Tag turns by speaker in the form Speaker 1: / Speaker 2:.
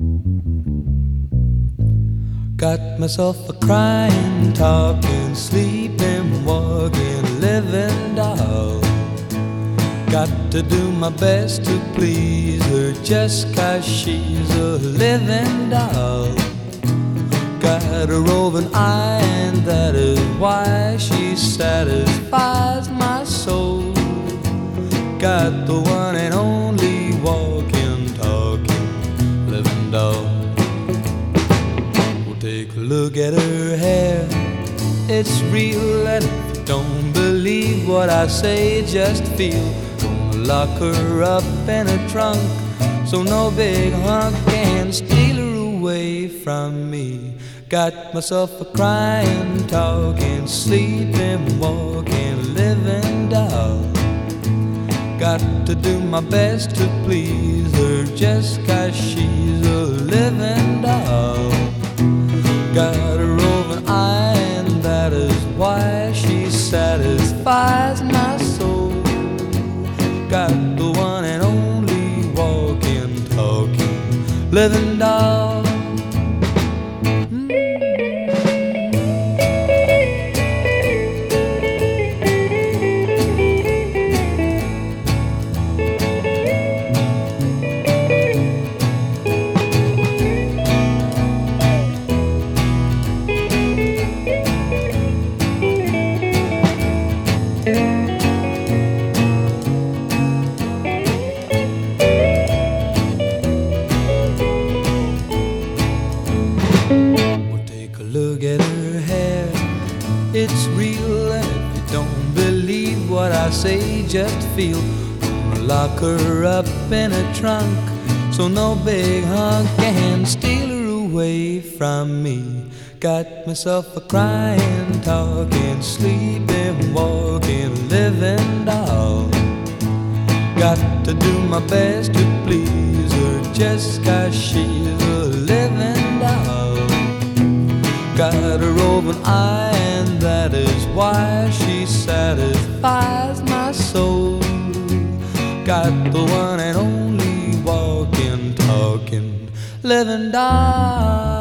Speaker 1: Got myself a crying, talking, sleeping, walking, living doll. Got to do my best to please her just 'cause she's a living doll. Got a roving eye and that is why she satisfies my soul. Got the one and only walking, talking, living doll. Take a look at her hair, it's real, and if you don't believe what I say, just feel. Gonna lock her up in a trunk, so no big hunk can steal her away from me. Got myself a crying, talking, sleeping, walking, living doll. Got to do my best to please her just 'cause she's a living doll. Got a roving eye and that is why she satisfies my soul. Got the one and only walking, talking, living doll. Look at her hair, it's real, and if you don't believe what I say, just feel. Gonna lock her up in a trunk, so no big hunk can steal her away from me. Got myself a crying, talking, sleeping, walking, living doll. Got to do my best to please her just 'cause she's a living doll. Got a roving eye and that is why she satisfies my soul. Got the one and only walking, talking, living doll.